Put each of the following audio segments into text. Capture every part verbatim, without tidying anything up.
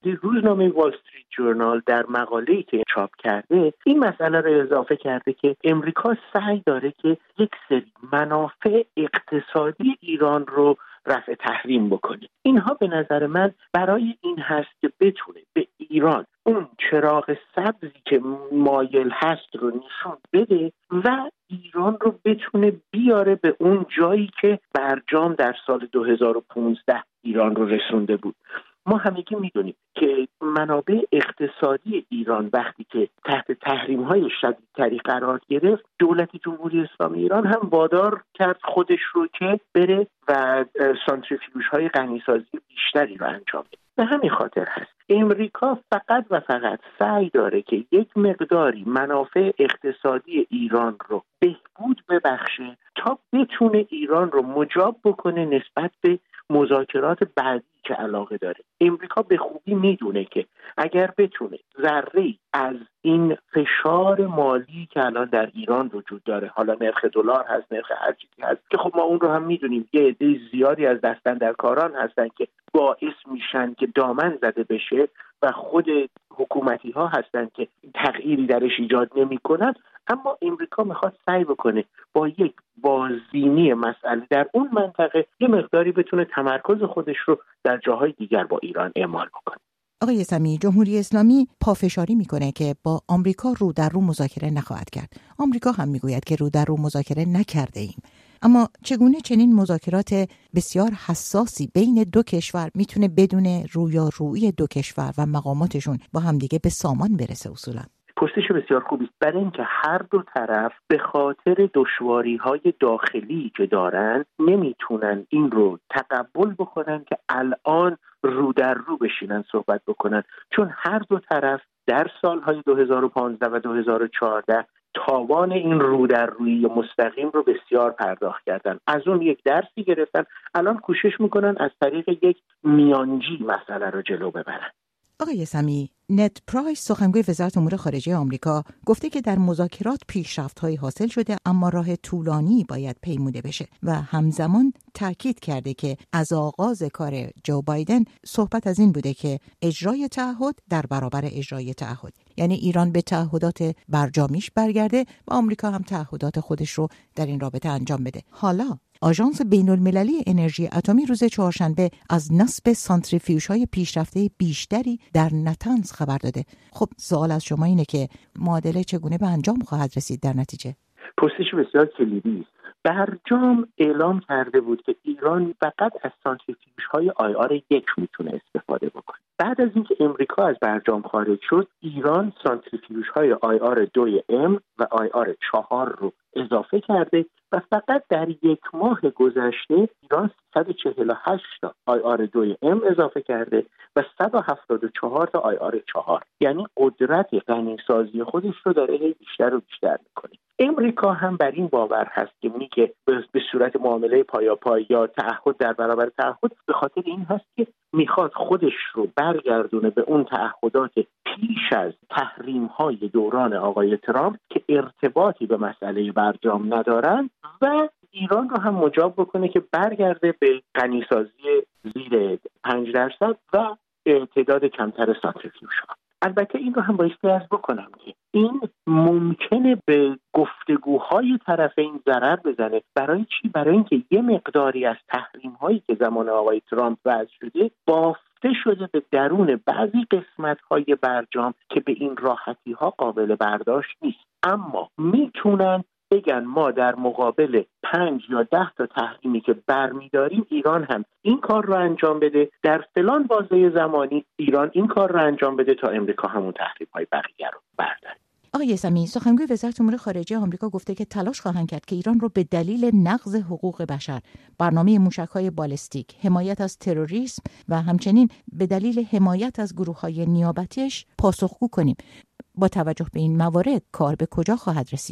روزنامه وال استریت جورنال در مقاله‌ای که چاپ کرده این مسئله رو اضافه کرده که امریکا سعی داره که یک سری منافع اقتصادی ایران رو رفع تحریم بکنه. اینها به نظر من برای این هست که بتونه به ایران اون چراغ سبزی که مایل هست رو نشون بده و ایران رو بتونه بیاره به اون جایی که برجام در سال دو هزار و پانزده ایران رو رسونده بود. ما همگی میدونیم که منابع اقتصادی ایران وقتی که تحت تحریم‌های شدیدتری قرار گرفت، دولت جمهوری اسلامی ایران هم وادار کرد خودش رو که بره و سانتریفیوژهای غنیسازی بیشتری رو انجام بده. به همین خاطر هست امریکا فقط و فقط سعی داره که یک مقداری منافع اقتصادی ایران رو بهبود ببخشه تا بتونه ایران رو مجاب بکنه نسبت به مذاکرات بعدی که علاقه داره. امریکا به خوبی میدونه که اگر بتونه ذره‌ای از این فشار مالی که الان در ایران وجود داره، حالا نرخ دلار هست، نرخ هر چیزی هست که خب ما اون رو هم میدونیم یه عده زیادی از دستاندرکاران هستن که باعث میشن که دامن زده بشه و خود حکومتی ها هستن که تغییری درش ایجاد نمی کنن. اما امریکا میخواد سعی بکنه با یک بازبینی مسئله در اون منطقه یه مقداری بتونه تمرکز خودش رو در جاهای دیگر با ایران اعمال بکنه. آقای سمی، جمهوری اسلامی پافشاری میکنه که با آمریکا رو در رو مذاکره نخواهد کرد. آمریکا هم میگوید که رو در رو مذاکره نکرده ایم. اما چگونه چنین مذاکرات بسیار حساسی بین دو کشور میتونه بدون رویارویی دو کشور و مقاماتشون با همدیگه به سامان برسه اصولا؟ پرسش بسیار خوبی است. برای اینکه هر دو طرف به خاطر دشواری‌های داخلی که دارن نمیتونن این رو تقبل بکنن که الان رو در رو بشینن صحبت بکنن، چون هر دو طرف در سالهای دو هزار و پانزده و دو هزار و چهارده تاوان این رو در روی مستقیم رو بسیار پرداخت کردن. از اون یک درسی گرفتن، الان کوشش میکنن از طریق یک میانجی مسئله رو جلو ببرن. آقای سمی، نت پرایس سخنگوی وزارت امور خارجه آمریکا گفته که در مذاکرات پیشرفت‌هایی حاصل شده اما راه طولانی باید پیموده بشه و همزمان تاکید کرده که از آغاز کار جو بایدن صحبت از این بوده که اجرای تعهد در برابر اجرای تعهد، یعنی ایران به تعهدات برجامیش برگرده و آمریکا هم تعهدات خودش رو در این رابطه انجام بده. حالا آژانس بین‌المللی انرژی اتمی روز چهارشنبه از نصب سانتریفیوژهای پیشرفته بیشتری در نتنز خبر داده. خب سوال از شما اینه که معادله چگونه به انجام خواهد رسید در نتیجه؟ پرسش بسیار کلیدی است. برجام اعلام کرده بود که ایران فقط از سانتریفیوژهای آی آر یک میتونه استفاده بکنه. بعد از اینکه امریکا از برجام خارج شد، ایران سانتریفیوژهای آی آر دو ام و آی آر چهار رو اضافه کرده و فقط در یک ماه گذشته ایران صد و چهل و هشت تا آی آر دو ام اضافه کرده و صد و هفتاد و چهار تا آی آر چهار، یعنی قدرت غنیسازی خودش رو داره بیشتر و بیشتر میکنه. امریکا هم بر این باور هست که میگه به صورت معامله پایاپای یا تعهد در برابر تعهد، به خاطر این هست که میخواد خودش رو برگردونه به اون تعهدات پیش از تحریم‌های دوران آقای ترامپ که ارتباطی به مسئله برجام ندارن و ایران رو هم مجاب بکنه که برگرده به غنیسازی زیر پنج درصد و تعداد کمتر سانتریفیوژها. البته این رو هم بایستی عرض بکنم که این ممکنه به گفتگوهای طرفین ضرر بزنه. برای چی؟ برای اینکه یه مقداری از تحریم‌هایی که زمان آقای ترامپ وضع شده بافته شده به درون بعضی قسمت‌های برجام که به این راحتی‌ها قابل برداشت نیست، اما میتونن بگن ما در مقابل پنج یا ده تا تحریمی که برمی‌داریم ایران هم این کار رو انجام بده، در فلان بازه زمانی ایران این کار رو انجام بده تا امریکا همون تحریم‌های بقیه رو برداره. آقای سمی، سخنگوی وزارت امور خارجه آمریکا گفته که تلاش خواهند کرد که ایران رو به دلیل نقض حقوق بشر، برنامه موشک‌های بالستیک، حمایت از تروریسم و همچنین به دلیل حمایت از گروه‌های نیابتیش پاسخگو کنیم. با توجه به این موارد کار به کجا خواهد رسید؟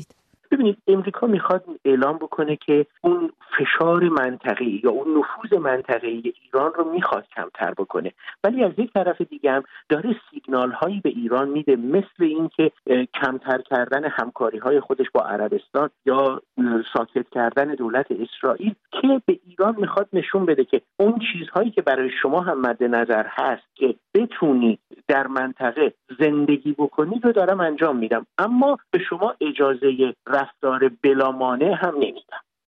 ببینید امریکا میخواد اعلام بکنه که اون فشار منطقه‌ای یا اون نفوذ منطقه‌ای ایران رو میخواد کمتر بکنه، ولی از یک طرف دیگه هم داره سیگنال هایی به ایران میده، مثل این که کمتر کردن همکاری های خودش با عربستان یا ساکت کردن دولت اسرائیل، که به ایران میخواد نشون بده که اون چیزهایی که برای شما هم مد نظر هست که بتونی در منطقه زندگی بکنی رو دارم انجام میدم، اما به شما اجازه رفتار بلا مانع هم نمیدم.